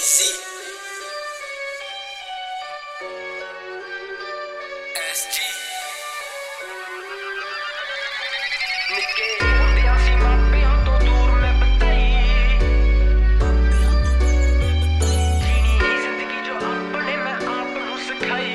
Easy. SG. ਨਿੱਕੇ ਹੁੰਦਿਆਂ ਸੀ ਮਾਪਿਆਂ ਤੋਂ ਦੂਰ ਮੈਂ ਬਤਾਈ ਜੀਣੀ ਜ਼ਿੰਦਗੀ ਜੋ ਆਪਣੇ ਮੈਂ ਆਪ ਨੂੰ ਸਿਖਾਈ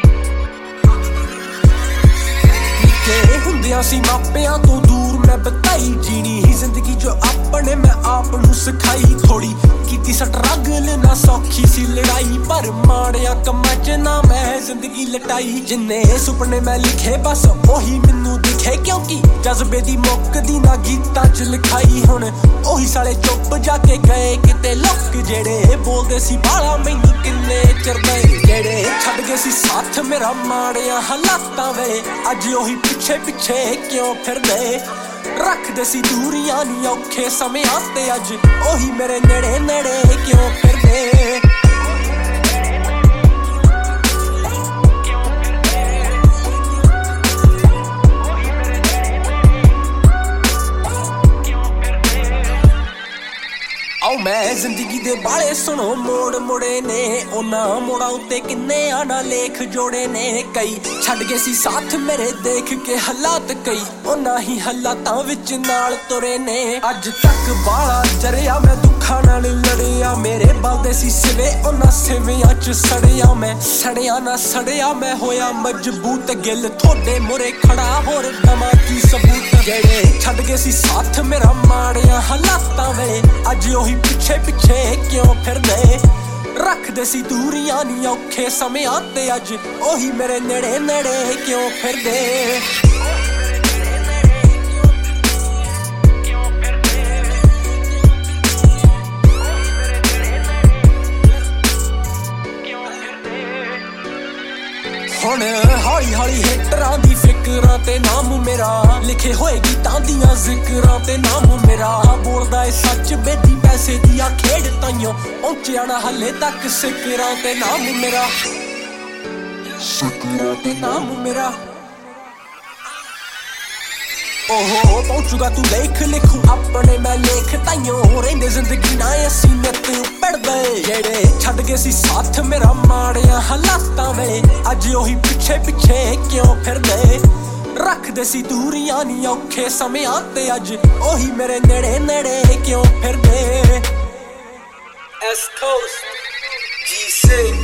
ਨਿੱਕੇ ਹੁੰਦਿਆਂ ਸੀ ਮਾਪਿਆਂ ਤੋਂ ਦੂਰ ਮੈਂ ਬਤਾਈ ਜੀਣੀ ਜ਼ਿੰਦਗੀ ਜੋ ਆਪਣੇ ਮੈਂ ਆਪ ਨੂੰ ਸਿਖਾਈ ਥੋੜੀ ਕੀਤੀ ਸਟਰਗਲ ਨਾ ਸੌਖੀ ਸੀ ਲੜਾਈ ਪਰ ਮਾੜਿਆ ਕੰਮਾਂ 'ਚ ਨਾ ਮੈਂ ਜ਼ਿੰਦਗੀ ਲਟਾਈ ਜਿੰਨੇ ਸੁਪਨੇ ਮੈਂ ਲਿਖੇ ਬਸ ਉਹੀ ਮੈਨੂੰ ਦਿਖੇ ਕਿਉਂਕਿ ਜਜ਼ਬੇ ਦੀ ਮੁੱਕਦੀ ਨਾ ਗੀਤਾਂ 'ਚ ਲਿਖਾਈ ਹੁਣ ਉਹੀ ਸਾਲੇ ਚੁੱਪ ਜਾ ਕੇ ਗਏ ਕਿਤੇ ਲੋਕ ਜਿਹੜੇ ਬੋਲਦੇ ਸੀ ਬਾਲਾ ਮੈਨੂੰ ਕਿੰਨੇ ਚਿਰ ਦੇ ਜਿਹੜੇ ਛੱਡ ਗਏ ਸੀ ਸਾਥ ਮੇਰਾ ਮਾੜਿਆ ਹਾਲਾਤਾਂ ਵੇ ਅੱਜ ਉਹੀ ਪਿੱਛੇ ਪਿੱਛੇ ਕਿਉਂ ਫਿਰਦੇ ਰੱਖਦੇ ਸੀ ਦੂਰੀਆਂ ਨੀ ਔਖੇ ਸਮਿਆਂ ਤੇ ਅੱਜ ਉਹੀ ਮੇਰੇ ਨੇੜੇ ਨੇੜੇ ਕਿਉਂ ਫਿਰਦੇ ਆਓ ਮੈਂ ਜ਼ਿੰਦਗੀ ਦੇ ਬਾਲੇ ਸੁਣੋ ਮੋੜ ਮੁੜੇ ਨੇ ਉਹਨਾਂ ਮੋੜਾਂ ਉੱਤੇ ਕਿੰਨੇ ਆਣਾ ਲੇਖ ਜੋੜੇ ਨੇ ਕਈ ਛੱਡ ਗਏ ਸੀ ਸਾਥ ਮੇਰੇ ਦੇਖ ਕੇ ਹਾਲਾਤ ਕਈ ਉਹਨਾਂ ਹੀ ਹਾਲਾਤਾਂ ਵਿੱਚ ਨਾਲ ਤੁਰੇ ਨੇ ਅੱਜ ਤੱਕ ਬਾਲਾ ਜਰਿਆ ਮੈਂ ਦੁੱਖਾਂ ਨਾਲ ਲੜਿਆ ਮੇਰੇ ਬਲਦੇ ਸੀ ਸਿਵੇ ਉਹਨਾਂ ਸਿਵਿਆਂ 'ਚ ਸੜਿਆ ਮੈਂ ਸੜਿਆ ਨਾ ਸੜਿਆ ਮੈਂ ਹੋਇਆ ਮਜ਼ਬੂਤ ਗਿੱਲ ਤੁਹਾਡੇ ਮੁਰੇ ਖੜਾ ਹੋਰ ਦਵਾਂ ਕੀ ਸਬੂਤ ਜਿਹੜੇ ਛੱਡ ਗਏ ਸੀ ਸਾਥ ਮੇਰਾ ਮਾੜਿਆ ਹਾਲਾਤਾਂ ਵੇ ਅੱਜ ਉਹੀ ਪਿੱਛੇ ਪਿੱਛੇ ਕਿਉਂ ਫਿਰਦੇ ਰੱਖਦੇ ਸੀ ਦੂਰੀਆਂ ਨੀ ਔਖੇ ਸਮਿਆਂ ਤੇ ਅੱਜ ਉਹੀ ਮੇਰੇ ਨੇੜੇ ਨੇੜੇ ਕਿਉਂ ਫਿਰਦੇ ਹੁਣ ਹੌਲੀ ਹੌਲੀ ਹਿੱਟਰਾਂ ਦੀ ਫਿਕਰਾਂ ਤੇ ਨਾਮ ਮੇਰਾ ਲਿਖੇ ਹੋਏ ਗੀਤਾਂ ਦੀਆਂ ਜ਼ਿਕਰਾਂ ਤੇ ਨਾਮ ਮੇਰਾ ਬੋਲਦਾ ਏ ਸੱਚ ਬੇਦੀ ਪੈਸੇ ਦੀ ਆ ਖੇਡ ਤਾਈਓ ਪਹੁੰਚਿਆ ਨਾ ਹਲੇ ਤੱਕ ਸਿਕਰਾਂ ਤੇ ਨਾਮ ਮੇਰਾ ਸਿਕਰਾਂ ਤੇ ਨਾਮ ਮੇਰਾ ਓਹੋ ਪਹੁੰਚੂਗਾ ਤੂੰ ਲੇਖ ਲਿਖੂ ਆਪਣੇ ਮੈਂ ਲੇਖ ਤਾਈਓ ਰਹਿੰਦੇ ਜ਼ਿੰਦਗੀ ਨਾ ਅਸੀਂ ਨਿੱਤ ਪੜਦੇ ਜਿਹੜੇ ਛੱਡ ਗਏ ਸੀ ਸਾਥ ਮੇਰਾ ਮਾੜਿਆ ਹਾਲਾਤਾਂ ਵੇ ਅੱਜ ਉਹੀ ਪਿੱਛੇ ਪਿੱਛੇ ਕਿਉਂ ਫਿਰਦੇ ਰੱਖਦੇ ਸੀ ਦੂਰੀਆਂ ਨੀ ਔਖੇ ਸਮਿਆਂ ਤੇ ਅੱਜ ਉਹੀ ਮੇਰੇ ਨੇੜੇ ਨੇੜੇ ਕਿਉਂ ਫਿਰਦੇ ਐਸ ਕੋਸਟ ਜੀ